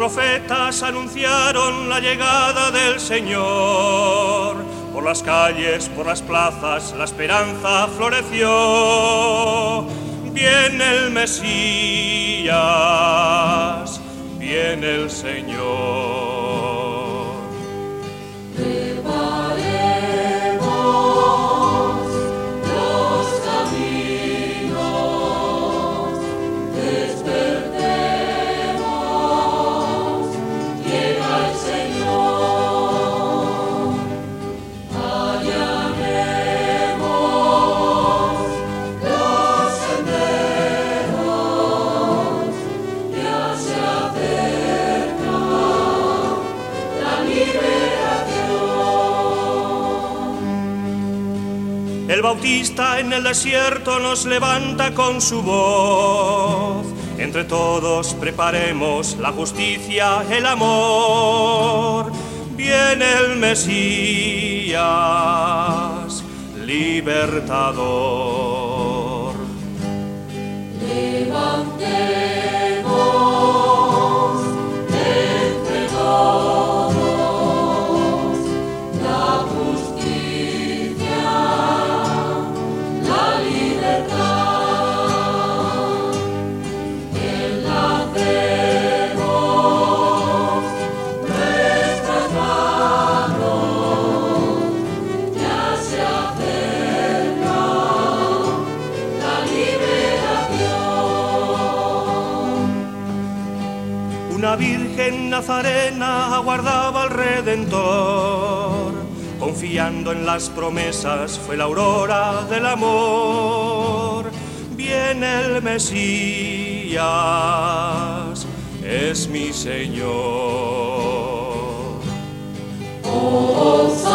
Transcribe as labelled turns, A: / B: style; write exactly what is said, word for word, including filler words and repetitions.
A: profetas anunciaron la llegada del Señor. Por las calles, por las plazas, la esperanza floreció. Viene el Mesías, viene el Señor. El Bautista en el desierto nos levanta con su voz. Entre todos preparemos la justicia, el amor. Viene el Mesías, libertador.
B: Levantemos entre todos la justicia, la libertad. Enlacemos nuestras manos, ya se acerca la liberación.
A: Una virgen nazarena aguardaba al Redentor. Confiando en las promesas fue la aurora del amor. Viene el Mesías, es mi Señor.
B: Oh,